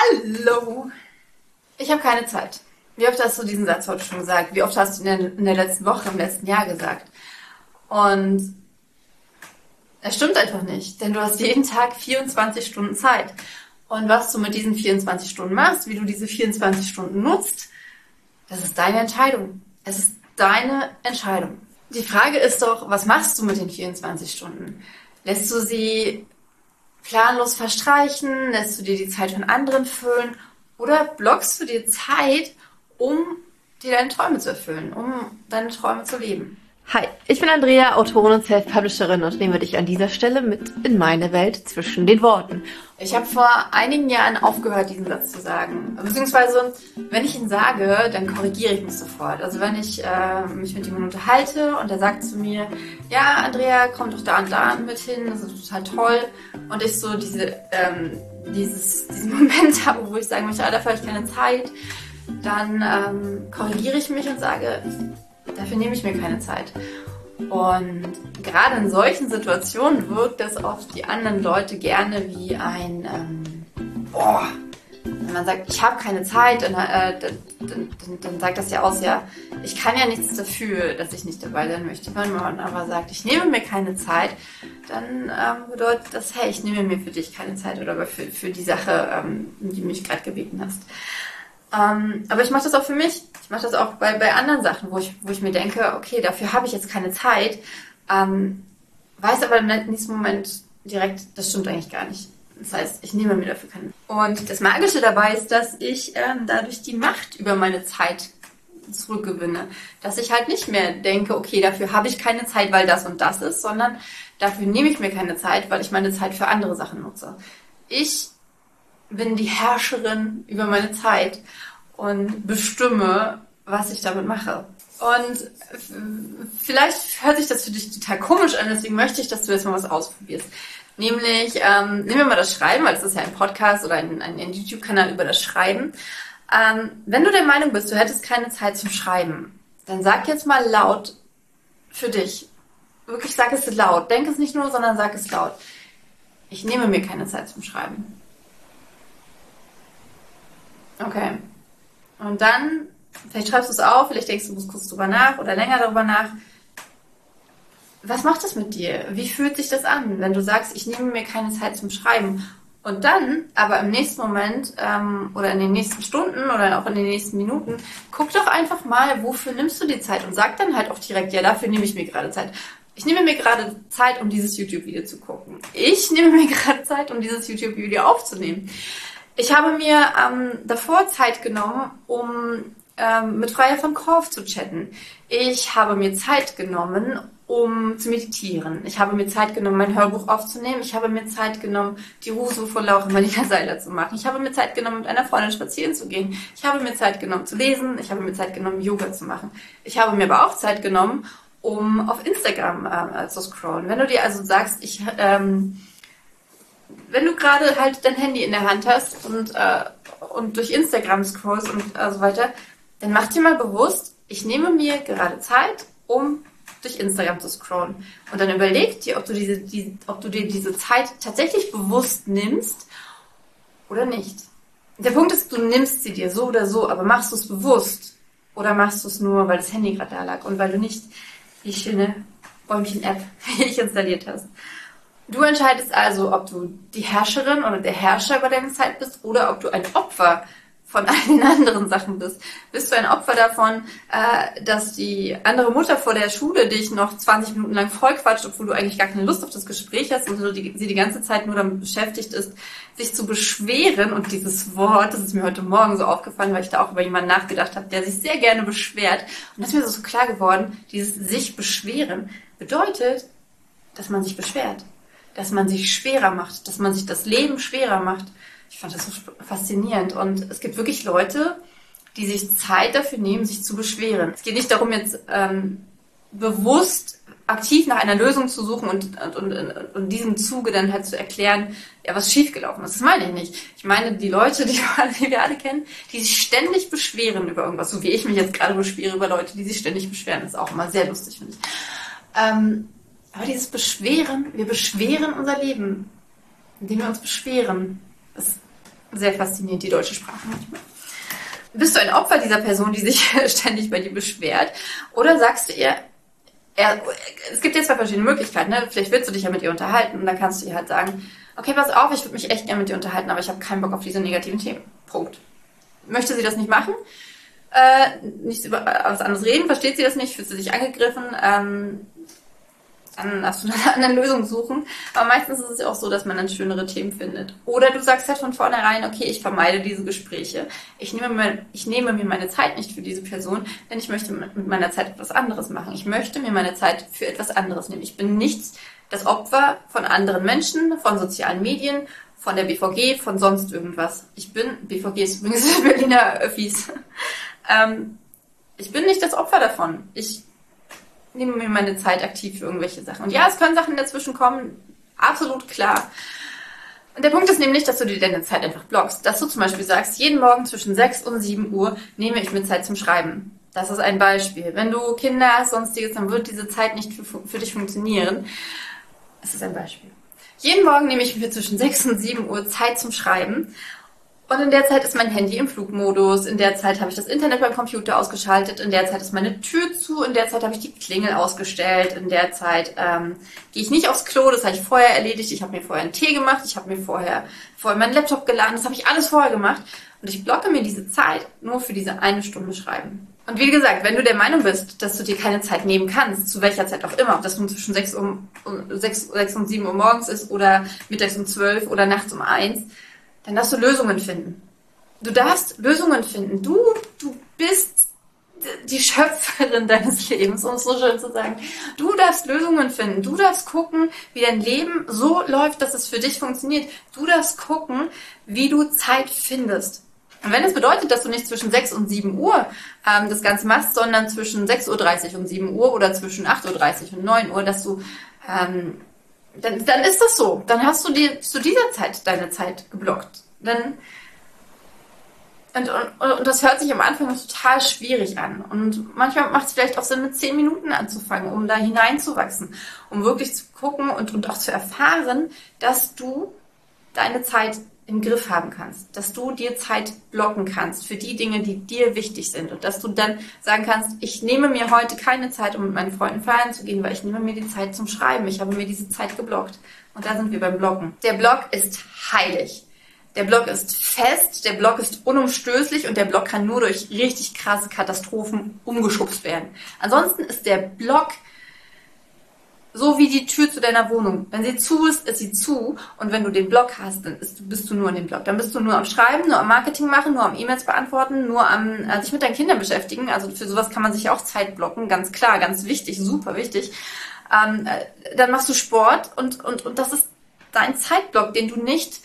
Hallo! Ich habe keine Zeit. Wie oft hast du diesen Satz heute schon gesagt? Wie oft hast du ihn in der letzten Woche, im letzten Jahr gesagt? Und es stimmt einfach nicht, denn du hast jeden Tag 24 Stunden Zeit. Und was du mit diesen 24 Stunden machst, wie du diese 24 Stunden nutzt, das ist deine Entscheidung. Es ist deine Entscheidung. Die Frage ist doch, was machst du mit den 24 Stunden? Lässt du sie planlos verstreichen? Lässt du dir die Zeit von anderen füllen? Oder blockst du dir Zeit, um dir deine Träume zu erfüllen, um deine Träume zu leben? Hi, ich bin Andrea, Autorin und Self-Publisherin und nehme dich an dieser Stelle mit in meine Welt zwischen den Worten. Ich habe vor einigen Jahren aufgehört, diesen Satz zu sagen. Beziehungsweise, wenn ich ihn sage, dann korrigiere ich mich sofort. Also wenn ich mich mit jemandem unterhalte und der sagt zu mir, ja, Andrea, komm doch da und da mit hin, das ist total toll. Und ich so diesen Moment habe, wo ich sagen möchte, dafür habe ich keine Zeit, dann korrigiere ich mich und sage, dafür nehme ich mir keine Zeit. Und gerade in solchen Situationen wirkt das auf die anderen Leute gerne wie ein wenn man sagt, ich habe keine Zeit, dann sagt das ja aus, ja, ich kann ja nichts dafür, dass ich nicht dabei sein möchte. Wenn man aber sagt, ich nehme mir keine Zeit, dann bedeutet das, hey, ich nehme mir für dich keine Zeit oder für die Sache, die du mich gerade gebeten hast. Aber ich mache das auch für mich. Ich mache das auch bei anderen Sachen, wo ich mir denke, okay, dafür habe ich jetzt keine Zeit. Weiß aber im nächsten Moment direkt, das stimmt eigentlich gar nicht. Das heißt, ich nehme mir dafür keine Zeit. Und das Magische dabei ist, dass ich dadurch die Macht über meine Zeit zurückgewinne. Dass ich halt nicht mehr denke, okay, dafür habe ich keine Zeit, weil das und das ist, sondern dafür nehme ich mir keine Zeit, weil ich meine Zeit für andere Sachen nutze. Ich bin die Herrscherin über meine Zeit und bestimme, was ich damit mache. Und vielleicht hört sich das für dich total komisch an, deswegen möchte ich, dass du jetzt mal was ausprobierst. Nämlich, nehmen wir mal das Schreiben, weil es ist ja ein Podcast oder ein YouTube-Kanal über das Schreiben. Wenn du der Meinung bist, du hättest keine Zeit zum Schreiben, dann sag jetzt mal laut für dich. Wirklich, sag es laut. Denk es nicht nur, sondern sag es laut. Ich nehme mir keine Zeit zum Schreiben. Okay. Und dann, vielleicht schreibst du es auf, vielleicht denkst du kurz drüber nach oder länger darüber nach. Was macht das mit dir? Wie fühlt sich das an, wenn du sagst, ich nehme mir keine Zeit zum Schreiben? Und dann, aber im nächsten Moment oder in den nächsten Stunden oder auch in den nächsten Minuten, guck doch einfach mal, wofür nimmst du die Zeit? Und sag dann halt auch direkt, ja, dafür nehme ich mir gerade Zeit. Ich nehme mir gerade Zeit, um dieses YouTube-Video zu gucken. Ich nehme mir gerade Zeit, um dieses YouTube-Video aufzunehmen. Ich habe mir davor Zeit genommen, um mit Freya von Korf zu chatten. Ich habe mir Zeit genommen, um zu meditieren. Ich habe mir Zeit genommen, mein Hörbuch aufzunehmen. Ich habe mir Zeit genommen, die Husu von Laura Marlina Seiler zu machen. Ich habe mir Zeit genommen, mit einer Freundin spazieren zu gehen. Ich habe mir Zeit genommen, zu lesen. Ich habe mir Zeit genommen, Yoga zu machen. Ich habe mir aber auch Zeit genommen, um auf Instagram zu scrollen. Wenn du dir also sagst, wenn du gerade halt dein Handy in der Hand hast und durch Instagram scrollst und so weiter, dann mach dir mal bewusst, ich nehme mir gerade Zeit, um durch Instagram zu scrollen. Und dann überleg dir, ob du dir diese Zeit tatsächlich bewusst nimmst oder nicht. Der Punkt ist, du nimmst sie dir so oder so, aber machst du es bewusst oder machst du es nur, weil das Handy gerade da lag und weil du nicht die schöne Bäumchen-App wie ich installiert hast. Du entscheidest also, ob du die Herrscherin oder der Herrscher über deine Zeit bist oder ob du ein Opfer von all den anderen Sachen bist. Bist du ein Opfer davon, dass die andere Mutter vor der Schule dich noch 20 Minuten lang vollquatscht, obwohl du eigentlich gar keine Lust auf das Gespräch hast und sie die ganze Zeit nur damit beschäftigt ist, sich zu beschweren. Und dieses Wort, das ist mir heute Morgen so aufgefallen, weil ich da auch über jemanden nachgedacht habe, der sich sehr gerne beschwert. Und das ist mir so klar geworden, dieses sich beschweren bedeutet, dass man sich beschwert. Dass man sich schwerer macht, dass man sich das Leben schwerer macht. Ich fand das so faszinierend. Und es gibt wirklich Leute, die sich Zeit dafür nehmen, sich zu beschweren. Es geht nicht darum, jetzt bewusst aktiv nach einer Lösung zu suchen und in diesem Zuge dann halt zu erklären, ja, was schiefgelaufen ist. Das meine ich nicht. Ich meine die Leute, die wir alle kennen, die sich ständig beschweren über irgendwas. So wie ich mich jetzt gerade beschwere über Leute, die sich ständig beschweren. Das ist auch immer sehr lustig, finde ich. Aber dieses Beschweren, wir beschweren unser Leben, indem wir uns beschweren. Sehr faszinierend, die deutsche Sprache manchmal. Bist du ein Opfer dieser Person, die sich ständig bei dir beschwert? Oder sagst du ihr, es gibt jetzt zwei verschiedene Möglichkeiten, ne? Vielleicht willst du dich ja mit ihr unterhalten und dann kannst du ihr halt sagen, okay, pass auf, ich würde mich echt gerne mit dir unterhalten, aber ich habe keinen Bock auf diese negativen Themen. Punkt. Möchte sie das nicht machen? Nicht über was anderes reden? Versteht sie das nicht? Fühlt sie sich angegriffen? Dann darfst du eine andere Lösung suchen. Aber meistens ist es ja auch so, dass man dann schönere Themen findet. Oder du sagst halt von vornherein, okay, ich vermeide diese Gespräche. Ich nehme mir meine Zeit nicht für diese Person, denn ich möchte mit meiner Zeit etwas anderes machen. Ich möchte mir meine Zeit für etwas anderes nehmen. Ich bin nicht das Opfer von anderen Menschen, von sozialen Medien, von der BVG, von sonst irgendwas. BVG ist übrigens Berliner Öffis. Ich bin nicht das Opfer davon. Ich nehme mir meine Zeit aktiv für irgendwelche Sachen. Und ja, es können Sachen dazwischen kommen, absolut klar. Und der Punkt ist nämlich, dass du dir deine Zeit einfach blockst. Dass du zum Beispiel sagst, jeden Morgen zwischen 6 und 7 Uhr nehme ich mir Zeit zum Schreiben. Das ist ein Beispiel. Wenn du Kinder hast, sonstiges, dann wird diese Zeit nicht für dich funktionieren. Das ist ein Beispiel. Jeden Morgen nehme ich mir zwischen 6 und 7 Uhr Zeit zum Schreiben. Und in der Zeit ist mein Handy im Flugmodus, in der Zeit habe ich das Internet beim Computer ausgeschaltet, in der Zeit ist meine Tür zu, in der Zeit habe ich die Klingel ausgestellt, in der Zeit gehe ich nicht aufs Klo, das habe ich vorher erledigt, ich habe mir vorher einen Tee gemacht, ich habe mir vorher meinen Laptop geladen, das habe ich alles vorher gemacht und ich blocke mir diese Zeit nur für diese 1 Stunde Schreiben. Und wie gesagt, wenn du der Meinung bist, dass du dir keine Zeit nehmen kannst, zu welcher Zeit auch immer, ob das nun zwischen 6 und 7 Uhr morgens ist oder mittags um 12 oder nachts um 1, dann darfst du Lösungen finden. Du darfst Lösungen finden. Du bist die Schöpferin deines Lebens, um es so schön zu sagen. Du darfst Lösungen finden. Du darfst gucken, wie dein Leben so läuft, dass es für dich funktioniert. Du darfst gucken, wie du Zeit findest. Und wenn es bedeutet, dass du nicht zwischen 6 und 7 Uhr das Ganze machst, sondern zwischen 6.30 Uhr und 7 Uhr oder zwischen 8.30 Uhr und 9 Uhr, dass du dann ist das so. Dann hast du dir zu dieser Zeit deine Zeit geblockt. Und das hört sich am Anfang total schwierig an. Und manchmal macht es vielleicht auch Sinn, mit 10 Minuten anzufangen, um da hineinzuwachsen. Um wirklich zu gucken und auch zu erfahren, dass du deine Zeit im Griff haben kannst. Dass du dir Zeit blocken kannst für die Dinge, die dir wichtig sind. Und dass du dann sagen kannst, ich nehme mir heute keine Zeit, um mit meinen Freunden feiern zu gehen, weil ich nehme mir die Zeit zum Schreiben. Ich habe mir diese Zeit geblockt. Und da sind wir beim Blocken. Der Block ist heilig. Der Block ist fest, der Block ist unumstößlich und der Block kann nur durch richtig krasse Katastrophen umgeschubst werden. Ansonsten ist der Block so wie die Tür zu deiner Wohnung. Wenn sie zu ist, ist sie zu. Und wenn du den Block hast, dann bist du nur in dem Block. Dann bist du nur am Schreiben, nur am Marketing machen, nur am E-Mails beantworten, nur am sich mit deinen Kindern beschäftigen. Also für sowas kann man sich auch Zeit blocken. Ganz klar, ganz wichtig, super wichtig. Dann machst du Sport und das ist dein Zeitblock, den du nicht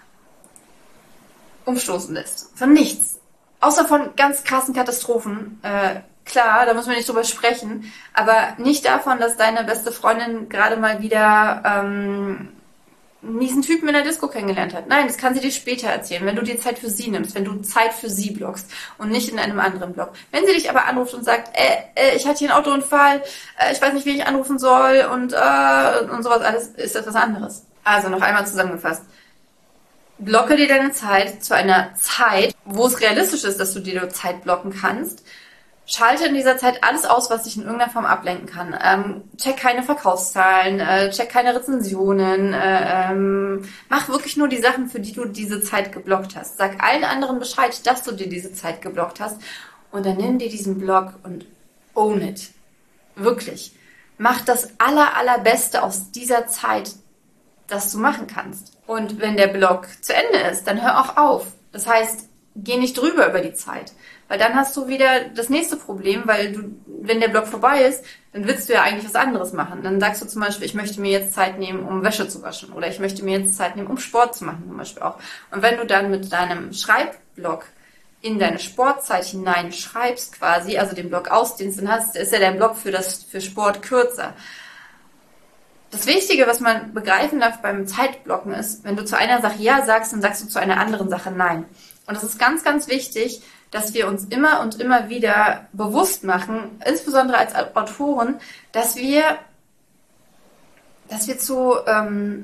umstoßen lässt. Von nichts. Außer von ganz krassen Katastrophen. Klar, da müssen wir nicht drüber sprechen, aber nicht davon, dass deine beste Freundin gerade mal wieder einen miesen Typen in der Disco kennengelernt hat. Nein, das kann sie dir später erzählen, wenn du dir Zeit für sie nimmst, wenn du Zeit für sie blockst und nicht in einem anderen Block. Wenn sie dich aber anruft und sagt, ich hatte hier einen Autounfall, ich weiß nicht, wie ich anrufen soll und sowas alles, ist das was anderes. Also noch einmal zusammengefasst. Blocke dir deine Zeit zu einer Zeit, wo es realistisch ist, dass du dir Zeit blocken kannst. Schalte in dieser Zeit alles aus, was dich in irgendeiner Form ablenken kann. Check keine Verkaufszahlen, check keine Rezensionen. Mach wirklich nur die Sachen, für die du diese Zeit geblockt hast. Sag allen anderen Bescheid, dass du dir diese Zeit geblockt hast. Und dann nimm dir diesen Block und own it. Wirklich. Mach das Allerbeste aus dieser Zeit, das du machen kannst. Und wenn der Block zu Ende ist, dann hör auch auf. Das heißt, geh nicht drüber über die Zeit. Weil dann hast du wieder das nächste Problem, weil wenn der Block vorbei ist, dann willst du ja eigentlich was anderes machen. Dann sagst du zum Beispiel, ich möchte mir jetzt Zeit nehmen, um Wäsche zu waschen. Oder ich möchte mir jetzt Zeit nehmen, um Sport zu machen zum Beispiel auch. Und wenn du dann mit deinem Schreibblock in deine Sportzeit hineinschreibst quasi, also den Block ausdehnst, dann ist ja dein Block für Sport kürzer. Das Wichtige, was man begreifen darf beim Zeitblocken ist, wenn du zu einer Sache Ja sagst, dann sagst du zu einer anderen Sache Nein. Und das ist ganz, ganz wichtig, dass wir uns immer und immer wieder bewusst machen, insbesondere als Autoren, dass wir zu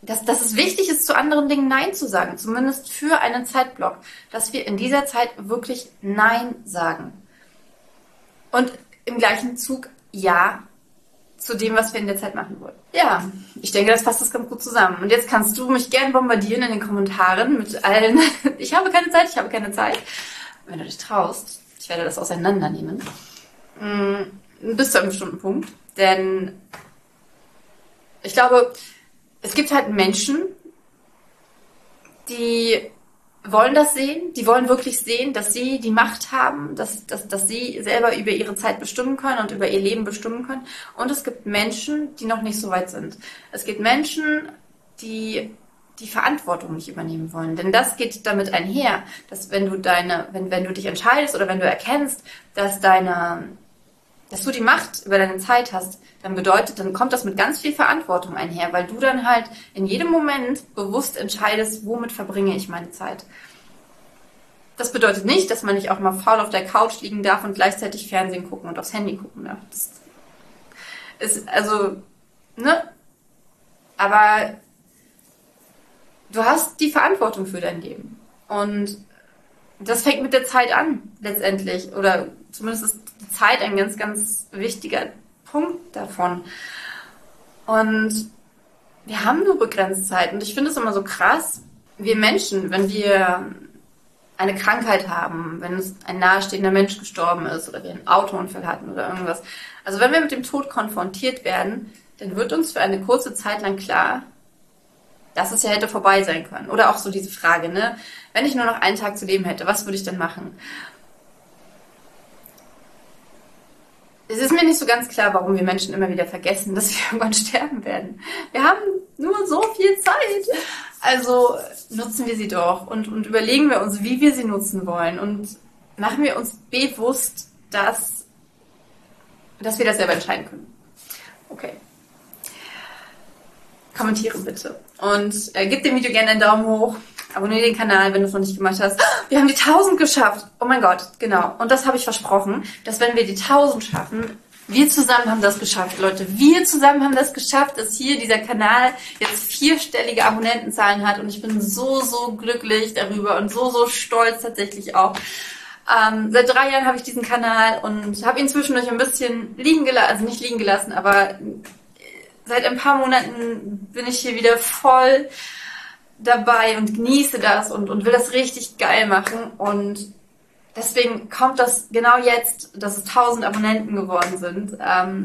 dass es wichtig ist, zu anderen Dingen Nein zu sagen, zumindest für einen Zeitblock, dass wir in dieser Zeit wirklich Nein sagen. Und im gleichen Zug Ja zu dem, was wir in der Zeit machen wollen. Ja, ich denke, das fasst das ganz gut zusammen. Und jetzt kannst du mich gern bombardieren in den Kommentaren mit allen, ich habe keine Zeit. Wenn du dich traust, ich werde das auseinandernehmen. Bis zu einem bestimmten Punkt. Denn ich glaube, es gibt halt Menschen, die wollen das sehen, die wollen wirklich sehen, dass sie die Macht haben, dass sie selber über ihre Zeit bestimmen können und über ihr Leben bestimmen können. Und es gibt Menschen, die noch nicht so weit sind. Es gibt Menschen, die die Verantwortung nicht übernehmen wollen. Denn das geht damit einher, dass wenn du dich entscheidest oder wenn du erkennst, dass du die Macht über deine Zeit hast, dann kommt das mit ganz viel Verantwortung einher, weil du dann halt in jedem Moment bewusst entscheidest, womit verbringe ich meine Zeit. Das bedeutet nicht, dass man nicht auch mal faul auf der Couch liegen darf und gleichzeitig Fernsehen gucken und aufs Handy gucken darf. Das ist aber du hast die Verantwortung für dein Leben. Und das fängt mit der Zeit an, letztendlich. Oder zumindest ist die Zeit ein ganz, ganz wichtiger Punkt davon. Und wir haben nur begrenzt Zeit. Und ich finde es immer so krass, wir Menschen, wenn wir eine Krankheit haben, wenn uns ein nahestehender Mensch gestorben ist oder wir einen Autounfall hatten oder irgendwas. Also wenn wir mit dem Tod konfrontiert werden, dann wird uns für eine kurze Zeit lang klar, dass es ja hätte vorbei sein können. Oder auch so diese Frage, ne? Wenn ich nur noch einen Tag zu leben hätte, was würde ich denn machen? Es ist mir nicht so ganz klar, warum wir Menschen immer wieder vergessen, dass wir irgendwann sterben werden. Wir haben nur so viel Zeit. Also nutzen wir sie doch und überlegen wir uns, wie wir sie nutzen wollen. Und machen wir uns bewusst, dass wir das selber entscheiden können. Okay. Kommentiere bitte. Und gib dem Video gerne einen Daumen hoch. Abonniere den Kanal, wenn du es noch nicht gemacht hast. Wir haben die 1000 geschafft. Oh mein Gott, genau. Und das habe ich versprochen, dass wenn wir die 1000 schaffen, wir zusammen haben das geschafft, Leute. Wir zusammen haben das geschafft, dass hier dieser Kanal jetzt 4-stellige Abonnentenzahlen hat. Und ich bin so, so glücklich darüber und so, so stolz tatsächlich auch. Seit 3 Jahren habe ich diesen Kanal und habe ihn zwischendurch ein bisschen liegen gelassen, also nicht liegen gelassen, aber seit ein paar Monaten bin ich hier wieder voll dabei und genieße das und will das richtig geil machen. Und deswegen kommt das genau jetzt, dass es 1000 Abonnenten geworden sind.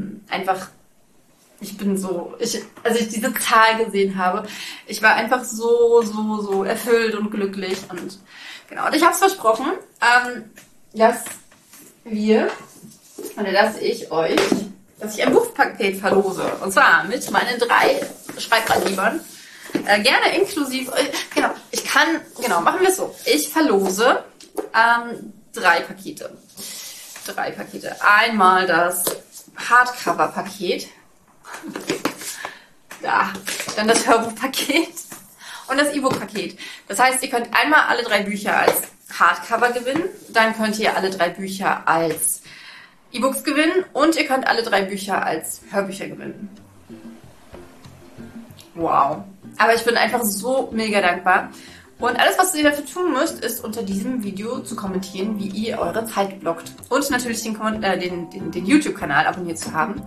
Als ich diese Zahl gesehen habe, ich war einfach so erfüllt und glücklich. Und genau, und ich habe es versprochen, dass ich ein Buchpaket verlose. Und zwar mit meinen 3 Schreibratgebern. Gerne inklusive, machen wir es so. Ich verlose 3 Pakete. 3 Pakete. Einmal das Hardcover-Paket. Da. Dann das Hörbuchpaket. Und das E-Book-Paket. Das heißt, ihr könnt einmal alle 3 Bücher als Hardcover gewinnen. Dann könnt ihr alle 3 Bücher als E-Books gewinnen. Und ihr könnt alle 3 Bücher als Hörbücher gewinnen. Wow. Aber ich bin einfach so mega dankbar. Und alles, was ihr dafür tun müsst, ist unter diesem Video zu kommentieren, wie ihr eure Zeit blockt. Und natürlich den YouTube-Kanal abonniert zu haben.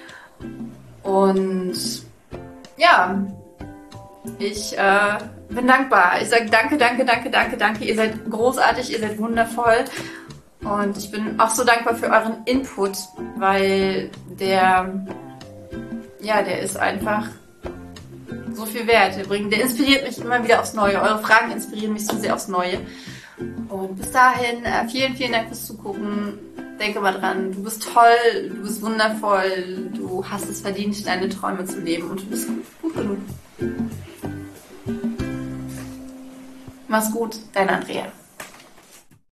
Und ja, ich bin dankbar. Ich sage danke. Ihr seid großartig, ihr seid wundervoll. Und ich bin auch so dankbar für euren Input, weil der ist einfach so viel wert. Der inspiriert mich immer wieder aufs Neue. Eure Fragen inspirieren mich so sehr aufs Neue. Und bis dahin, vielen, vielen Dank fürs Zugucken. Denke mal dran, du bist toll, du bist wundervoll, du hast es verdient, deine Träume zu leben und du bist gut genug. Mach's gut, dein Andrea.